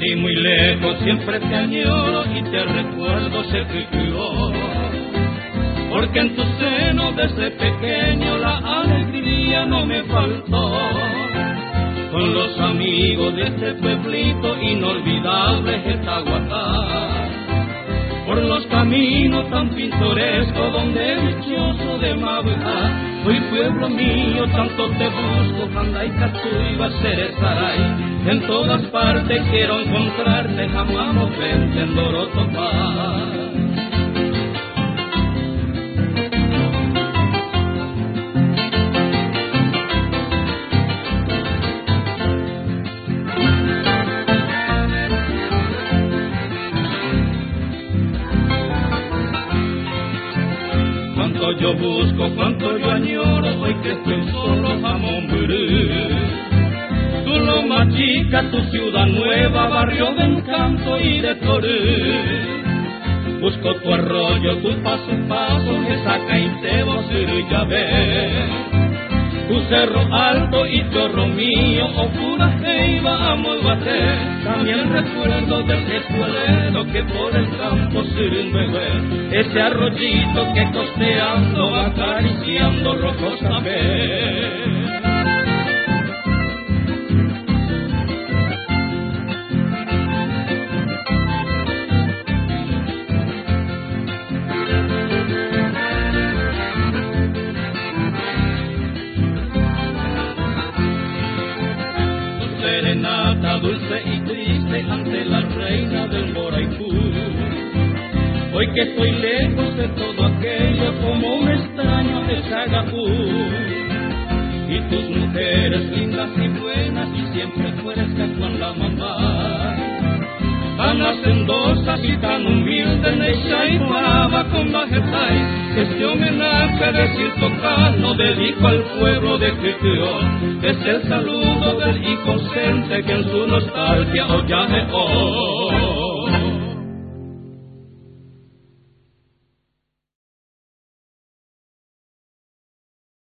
aquí muy lejos siempre te añoro y te recuerdo seguro, porque en tu seno desde pequeño la alegría no me faltó. Con los amigos de este pueblito inolvidable Getahuatá, por los caminos tan pintorescos donde dichoso de Mabuja. Hoy pueblo mío, tanto te busco, Handay, Catuiba, Cerezaray. En todas partes quiero encontrarte, jamás vente en Dorotopá. Cuánto yo busco, cuánto yo añoro, hoy que estoy solo, jamón burú. Tu Loma Chica, tu ciudad nueva, barrio de encanto y de torú. Busco tu arroyo, tu paso a paso, que saca y te voy a ver. Tu cerro alto y chorro mío, o pura jeiba, amo bater. También recuerdo del escuelero que por el campo sirve ver. Ese arroyito que costeando va acariciando rojos saber. Serenata dulce y triste ante la reina del Moraipú. Hoy que estoy lejos de todo aquello, como un extraño de Sagapú. Y tus mujeres lindas y buenas y siempre frescas con la mamá, tan hacendosas y tan humildes, Neisha y Brava con Bajetay. Este homenaje de Siltocano dedico al pueblo de Quiqueo. Es el saludo del hijo ausente que en su nostalgia hoy